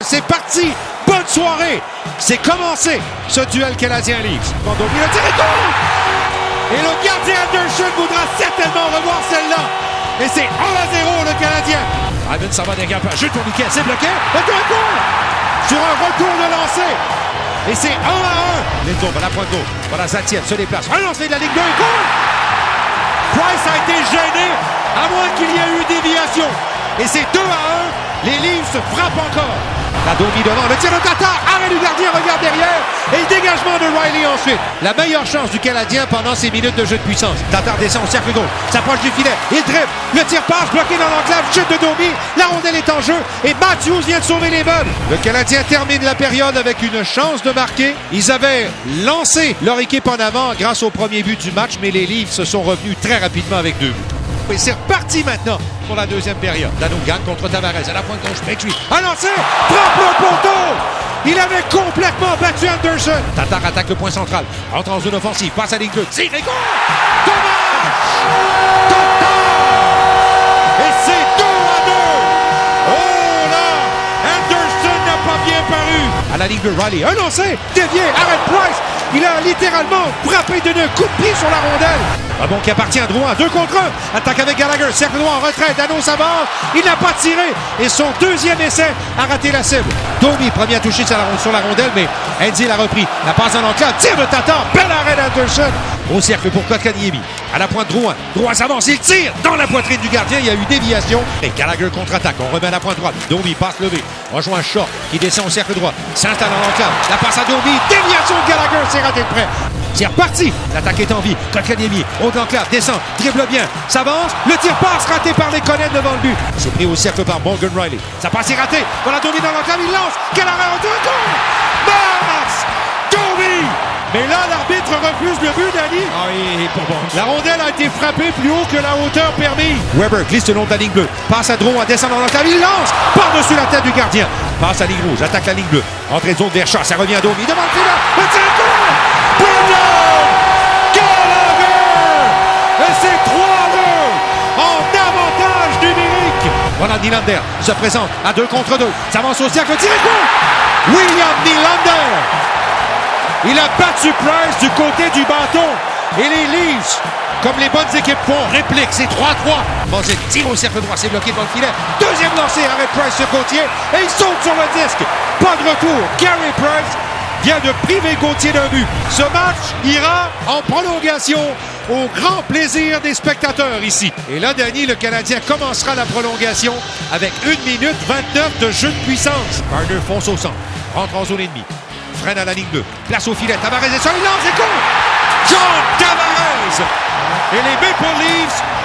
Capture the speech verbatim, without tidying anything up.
C'est parti! Bonne soirée! C'est commencé, ce duel canadien-Leafs. Mondovi le tir et goal! Et le gardien Anderson voudra certainement revoir celle-là. Et c'est un à zéro le Canadien. Ivan s'en va derrière, jeu pour Miquel, c'est bloqué. Le deux goal! Sur un retour de lancer. Et c'est un à un. Lindholm va la pointe gauche. Voilà Zaitsev se déplace. Un lancer de la Ligue deux et goal! Price a été gêné, à moins qu'il y ait eu déviation. Et c'est deux à un. Les Leafs se frappent encore. La Domi devant, le tir de Tatar, arrêt du gardien, regarde derrière, et le dégagement de Riley ensuite. La meilleure chance du Canadien pendant ces minutes de jeu de puissance. Tatar descend au cercle gauche, s'approche du filet, il dribble, le tir passe, bloqué dans l'enclave, chute de Domi, la rondelle est en jeu, et Matthews vient de sauver les meubles. Le Canadien termine la période avec une chance de marquer. Ils avaient lancé leur équipe en avant grâce au premier but du match, mais les Leafs se sont revenus très rapidement avec deux buts. Et c'est reparti maintenant pour la deuxième période. Dano gagne contre Tavares à la pointe gauche. Petrie, un lancer, frappe le poteau. Il avait complètement battu Anderson. Tatar attaque le point central, entre en zone offensive, passe à ligne deux, tire et goal. Dommage. Tatar. Et c'est deux à deux. Oh là, Anderson n'a pas bien paru. À la ligne de Riley, un lancer, dévié, arrête Price. Il a littéralement frappé d'un coup de pied sur la rondelle. Un bon qui appartient à Drouin, deux contre un. Attaque avec Gallagher, cercle droit en retrait. Dano s'avance, il n'a pas tiré. Et son deuxième essai a raté la cible. Domi, premier à toucher sur la, sur la rondelle, mais Andy l'a repris. La passe en enclave, tir de Tatar, bel arrêt d'Anderson. Au cercle pour Kotkaniemi. À la pointe Drouin. Drouin s'avance, il tire dans la poitrine du gardien. Il y a eu déviation. Et Gallagher contre-attaque. On remet à la pointe droite. Domi passe levé. Rejoint Shaw qui descend au cercle droit. S'installe en enclave. La passe à Domi. Déviation de Gallagher. C'est raté de près. C'est reparti. L'attaque est en vie. Kotkaniemi. Haut de l'enclave. Descend. Dribble bien. S'avance. Le tir passe raté par les Connen devant le but. C'est pris au cercle par Morgan Riley. Sa passe est ratée. Voilà Domi dans l'enclave. Il lance. Gallagher en deux goal. Max Domi. Mais là, l'arbitre refuse le but, Danny. Ah oui, pour bon. La rondelle a été frappée plus haut que la hauteur permise. Weber glisse le long de la ligne bleue. Passe à Drouin, descend dans l'enclave. Il lance par-dessus la tête du gardien. Passe à la ligne rouge, attaque la ligne bleue. Entrée de zone vers Shaw, ça revient à Domi. Devant le filet, le tir de goal. Brendan Gallagher. Et c'est trois à deux en avantage numérique. Voilà Nylander se présente à deux contre deux. S'avance au cercle, tir et goal. William Nylander. Il a battu Price du côté du bâton. Et les Leafs, comme les bonnes équipes font, répliquent. C'est trois à trois. Mosé tire au cercle droit, c'est bloqué devant le filet. Deuxième lancé, arrête Price sur Gauthier. Et il saute sur le disque. Pas de retour. Carey Price vient de priver Gauthier d'un but. Ce match ira en prolongation au grand plaisir des spectateurs ici. Et là, Danny, le Canadien commencera la prolongation avec une minute vingt-neuf de jeu de puissance. Marner fonce au centre, rentre en zone ennemie. Freine à la ligne deux. Place au filet. Tavares est sur, il lance et court. John Tavares. Et les Maple Leafs